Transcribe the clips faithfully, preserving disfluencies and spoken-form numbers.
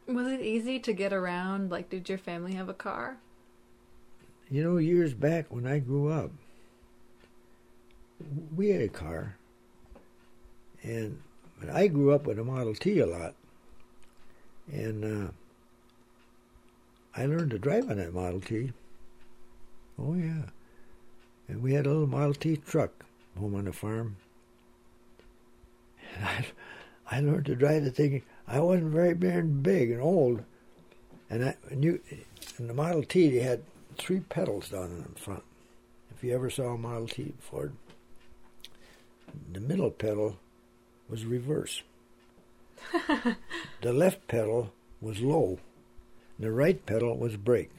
Was it easy to get around? Like, did your family have a car? You know, years back when I grew up, we had a car. And but I grew up with a Model T a lot. And uh, I learned to drive on that Model T. Oh, yeah. And we had a little Model T truck home on the farm. And I, I learned to drive the thing. I wasn't very big and old. And I knew in the Model T, they had three pedals down in the front. If you ever saw a Model T Ford, the middle pedal was reverse. The left pedal was low. The right pedal was brake.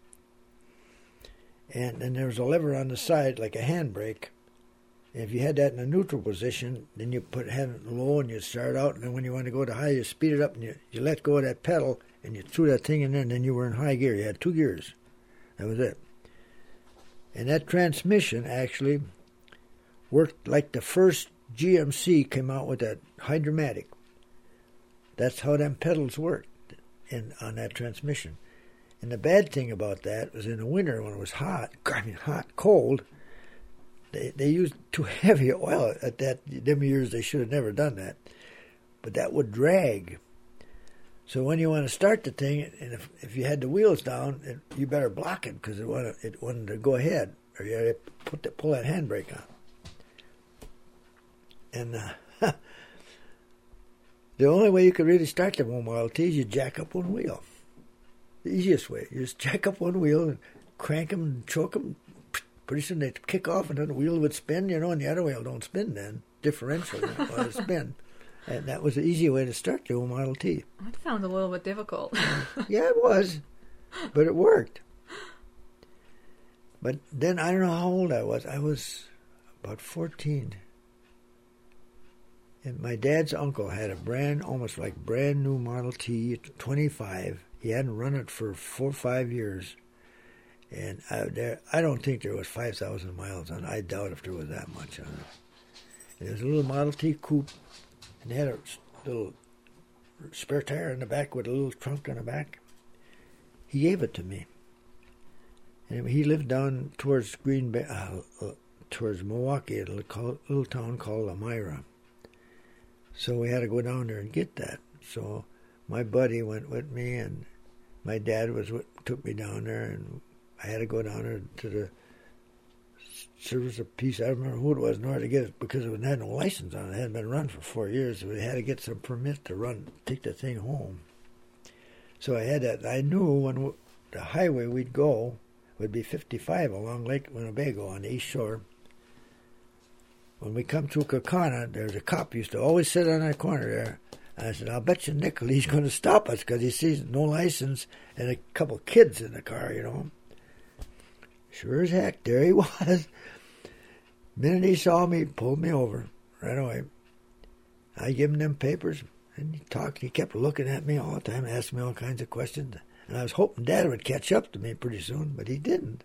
And then there was a lever on the side, like a handbrake. And if you had that in a neutral position, then you put hand low and you start out, and then when you want to go to high, you speed it up and you, you let go of that pedal and you threw that thing in there, and then you were in high gear. You had two gears. That was it. And that transmission actually worked like the first G M C came out with that Hydromatic. That's how them pedals worked in on that transmission. And the bad thing about that was in the winter when it was hot, I mean hot, cold, they they used too heavy oil at that. Them years they should have never done that. But that would drag. So when you want to start the thing, and if, if you had the wheels down, it, you better block it because it wanted, it wanted to go ahead, or you had to put the, pull that handbrake on. And uh, the only way you could really start the Model T is you jack up one wheel. The easiest way. You just jack up one wheel and crank them and choke them. Pretty soon they'd kick off and then the wheel would spin, you know, and the other wheel don't spin then. Differential would spin. And that was the easy way to start the old Model T. That sounds a little bit difficult. Yeah, it was. But it worked. But then I don't know how old I was. I was about fourteen. And my dad's uncle had a brand, almost like brand new Model T, twenty-five. He hadn't run it for four or five years. And I, there, I don't think there was five thousand miles on it. I doubt if there was that much on it. And there was a little Model T coupe. And they had a little spare tire in the back with a little trunk on the back. He gave it to me. And he lived down towards Green Bay, uh, uh, towards Milwaukee, a little, little town called Elmira. So we had to go down there and get that. So my buddy went with me, and my dad was with, took me down there, and I had to go down there to the Service of Peace. I don't remember who it was in order to get it because it had no license on it. It hadn't been run for four years. So we had to get some permit to run, take the thing home. So I had that. I knew when the highway we'd go would be fifty-five along Lake Winnebago on the east shore. When we come to Kaukauna, there's a cop used to always sit on that corner there. And I said, I'll bet you nickel he's going to stop us because he sees no license and a couple kids in the car, you know. Sure as heck, there he was. The minute he saw me, he pulled me over right away. I gave him them papers, and he talked. He kept looking at me all the time, asking me all kinds of questions. And I was hoping Dad would catch up to me pretty soon, but he didn't.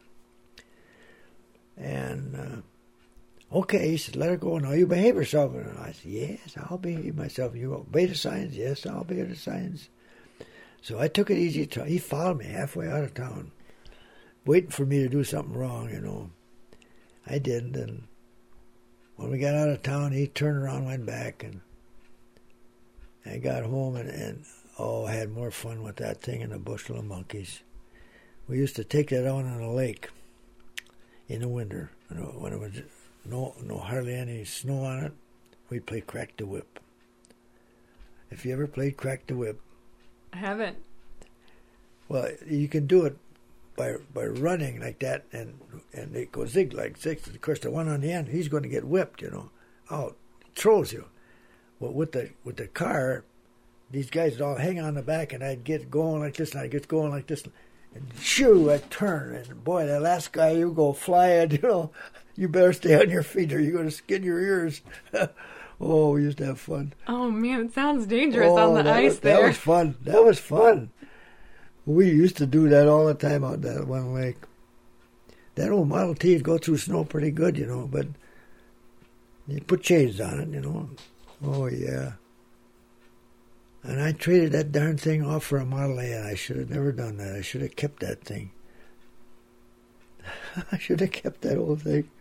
And, uh, okay, he said, let her go now. You behave yourself. And I said, yes, I'll behave myself. You obey the signs? Yes, I'll obey the signs. So I took it easy. He followed me halfway out of town, waiting for me to do something wrong, you know. I didn't, and when we got out of town, he turned around and went back, and I got home, and, and oh, I had more fun with that thing and a bushel of monkeys. We used to take that out on a lake in the winter, you know, when it was no, no hardly any snow on it. We'd play Crack the Whip. If you ever played Crack the Whip, I haven't. Well, you can do it by by running like that, and and they go zigzag, zigzag. Of course, the one on the end, he's going to get whipped, you know, out, throws you. Well, with the with the car, these guys would all hang on the back, and I'd get going like this, and I'd get going like this, and shoo, I'd turn, and boy, that last guy, you go flying, you know, you better stay on your feet or you're going to skin your ears. Oh, we used to have fun. Oh, man, it sounds dangerous oh, on the that ice was, there. That was fun. That was fun. We used to do that all the time out that one lake. That old Model T would go through snow pretty good, you know, but you put chains on it, you know. Oh, yeah. And I traded that darn thing off for a Model A, and I should have never done that. I should have kept that thing. I should have kept that old thing.